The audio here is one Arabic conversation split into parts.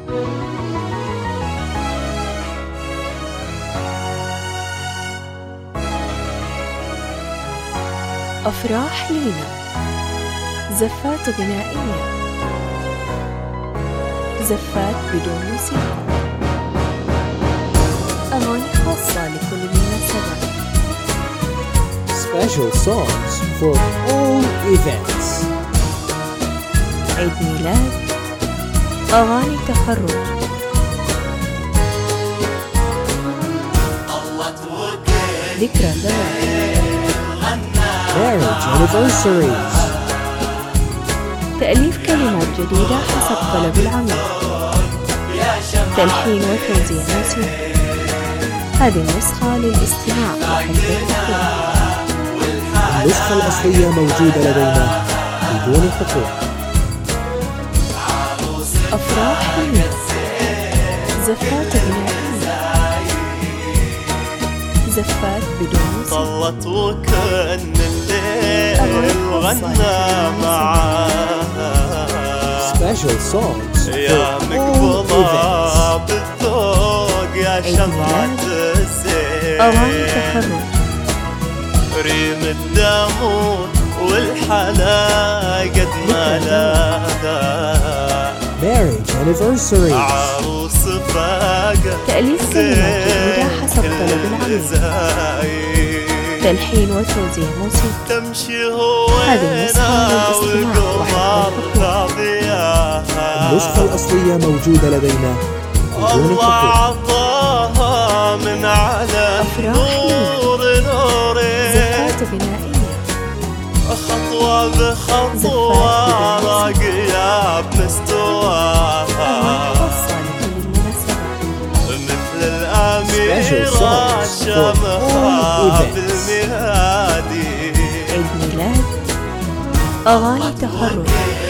أفراح لينا، زفات غنائية، زفات بدون موسيقى، أغاني خاصة لكل مناسبة. Special songs for all events. عيد ميلاد، أغاني تخرج، ذكرى زواج، Marriage anniversaries. تأليف كلمات جديدة حسب طلب العميل، تلحين وتوزيع موسيقى. هذه النسخة للاستماع وحفظ الحقوق. النسخة الأصلية موجودة لدينا بدون حقوق. أفراح لينا، زفات غنائية، زفات بدون موسيقى. طلت وكأن الليل غنى معاها. Special songs يا for all مقبضة events. بالذوق يا شمعة الزين، أغاني تخرج، ريم الدامون والحلا قد ما لها. Marriage anniversaries. عروس فاقة تأليف كلمات جديدة حسب طلب العميل، تلحين وتوزيع موسيقى. تمشي هذه النسخة للاستماع وحفظ الحقوق. النسخة الأصلية موجودة لدينا بدون الله حقوق. عطاها من على نور نوري، زفات غنائية، خطوة بخطوة راقية بمستواها، أغاني خاصة لكل المناسبة. مثل الأميرة songs for شامخة all events. بالمهادي. عيد ميلاد، أغاني تخرج،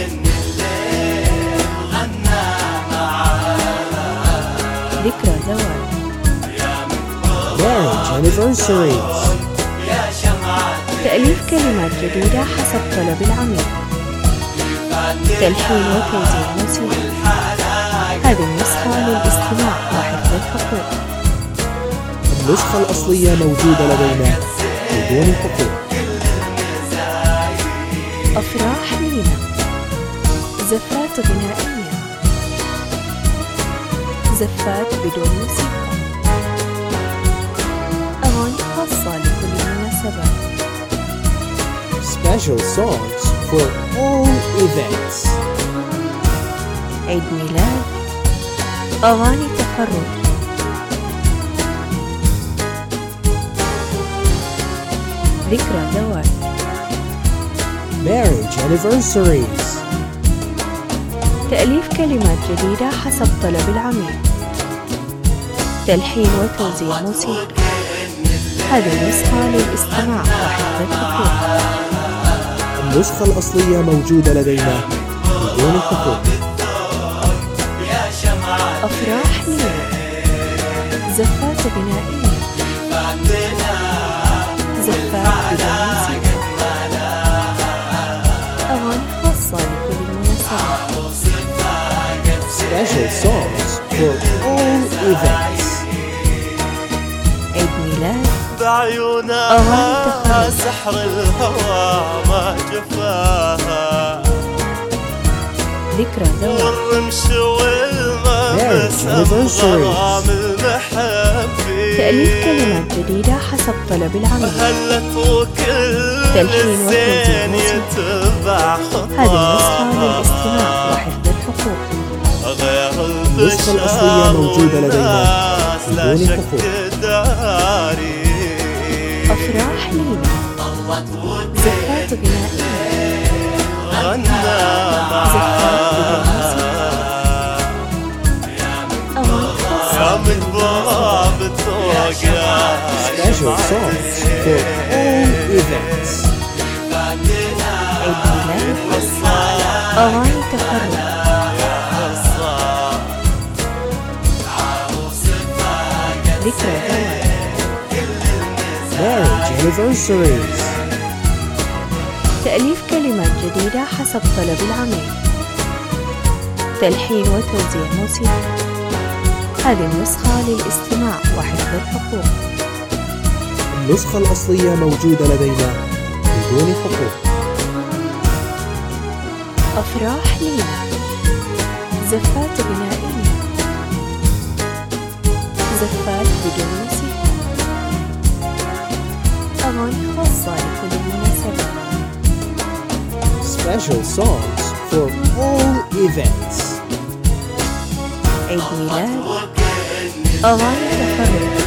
ذكرى زواج، Marriage anniversaries. تأليف كلمات جديدة حسب طلب العميل، تلحين وتوزيع موسيقى. هذه النسخة للاستماع وحفظ الحقوق. النسخة الأصلية موجودة لدينا بدون حقوق. أفراح لينا، زفات غنائية، زفات بدون موسيقى، أغاني خاصة لكل مناسبة. Special songs for all events. عيد ميلاد، أغاني تخرج، ذكرى زواج، Marriage anniversaries. تأليف كلمات جديدة حسب طلب العميل، تلحين وتوزيع موسيقى. هذه النسخة للاستماع وحفظ الحقوق. النسخة الأصلية موجودة لدينا بدون حقوق. أفراح لينا، زفات غنائية، زفات بدون موسيقى، أغاني خاصة لكل المناسبات. Special songs for all events. عيد ميلاد، بعيونها أغاني تخرج، سحر الهوى ما جفاها، ذكرى زواج، والرمش والملمس غرام المحبي. تأليف كلمات جديدة حسب طلب العميل، هلت وكل تلحين وتوزيع الزين موسيقى. يتبع هذه النسخة خطاها، للاستماع وحفظ الحقوق. غير النسخة الأصلية موجودة لدينا لا بدون شك حقوق. داري. أفراح لينا، زفات غنائية، غنى زفات بدون موسيقى، أغاني خاصة يا مقبرة بالذوق يا Special songs for all events. عيد ميلاد، أغاني تخرج، ذكرى زواج، Marriage anniversaries. تأليف كلمات جديدة حسب طلب العميل، تلحين وتوزيع موسيقي. هذه النسخة للاستماع وحفظ الحقوق. النسخة الأصلية موجودة لدينا بدون حقوق. أفراح لينا، زفات غنائية، زفات بدون موسيقى، أغاني خاصة لكل مناسبة. Special songs for all events. عيد ميلاد، أغاني تخرج،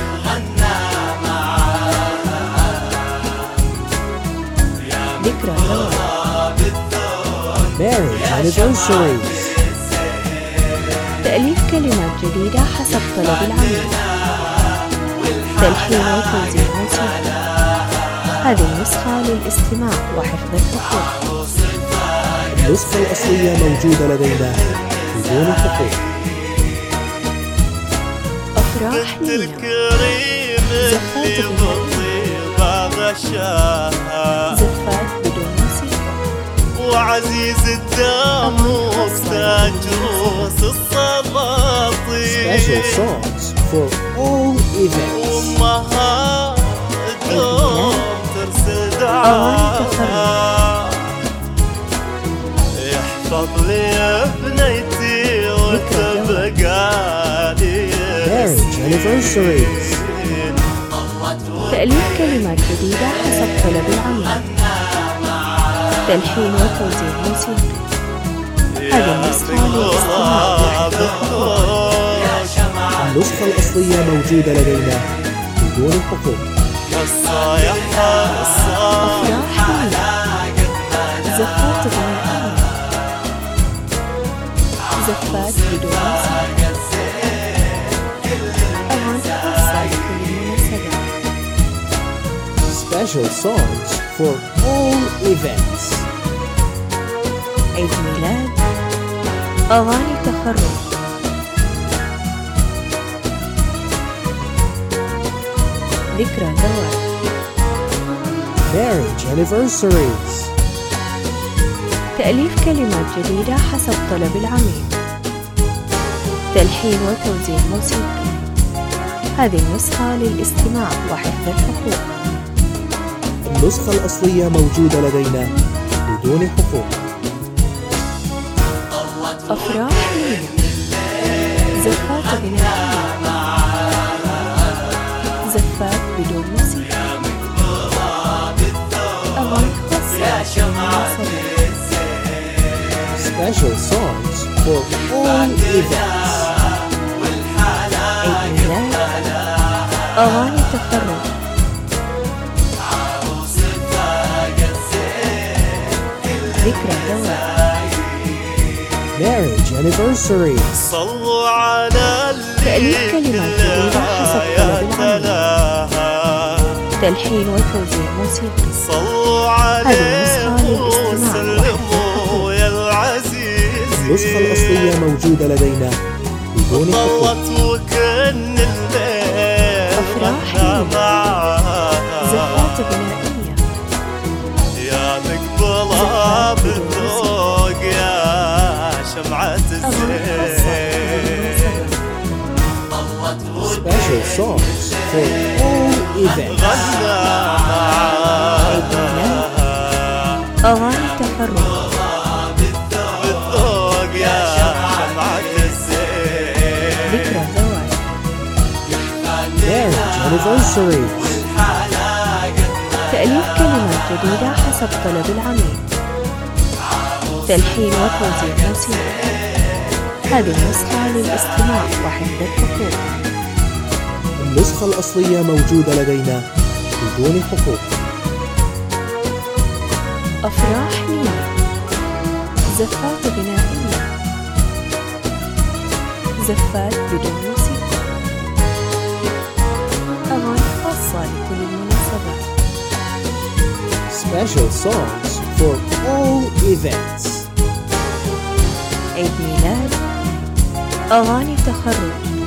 ذكرى زواج، Marriage anniversaries. تأليف كلمات جديدة حسب طلب العميل. تلحين وتوزيع موسيقي. هذه النسخة للاستماع وحفظ الحقوق. النسخة الأصلية موجودة لدينا بدون حقوق. أفراح بنت لينا، الكريم اللي بطيبة غشاها، زفات بدون موسيقى، وعزيز الدم وتاجوس السلاطين، Special songs for all events. وامها دوم ترسل دعاها، يحفظ لي بنيتي وتبقى لي Marriage anniversaries. تأليف كلمات جديدة حسب طلب العميل. تلحين وتوزيع موسيقي. هذه النسخة للاستماع وحفظ الحقوق. النسخة الأصلية موجودة لدينا بدون حقوق. الصايح أفراح لينا، زفات غنائية، زفات بدون موسيقى، أغاني خاصة لكل مناسبة. Special songs for all events. عيد ميلاد، أغاني تخرج، ذكرى زواج، Marriage anniversaries. تأليف كلمات جديدة حسب طلب العميل. تلحين وتوزيع موسيقي. هذه النسخة للاستماع وحفظ الحقوق. النسخة الأصلية موجودة لدينا بدون حقوق. أفراح لينا، زفات غنائية، زفات بدون موسيقى، أغاني خاصة للمناسبة. Special songs for all events. عيد ميلاد، أغاني تخرج، ذكرى زواج، Marriage anniversaries. صلوا على اللي تأليف كلمات جديدة حسب طلب العميل. تلحين وتوزيع موسيقي. صلوا هذه عليه النسخة للاستماع وسلموا يا العزيز. النسخة الأصلية موجودة لدينا بدون حقوق. ضلت وكن الليل أفراح غنى لينا، معاها، زفات غنائية، يا مقبلة بالذوق يا شمعة أغاني خاصة الزين. للمناسبة. Special songs for all events. غنى معاها، أغاني تخرج، بالذوق يا شمعة الزين. ذكرى زواج، Marriage anniversaries. تأليف كلمات جديدة حسب طلب العميل. تلحين وتوزيع موسيقي. هذه النسخة للاستماع وحفظ الحقوق. النسخة الأصلية موجودة لدينا بدون حقوق. أفراح لينا، زفات غنائية، زفات بدون موسيقى، أغاني خاصة لكل المناسبات. Special songs for all events. عيد ميلاد، أغاني تخرج،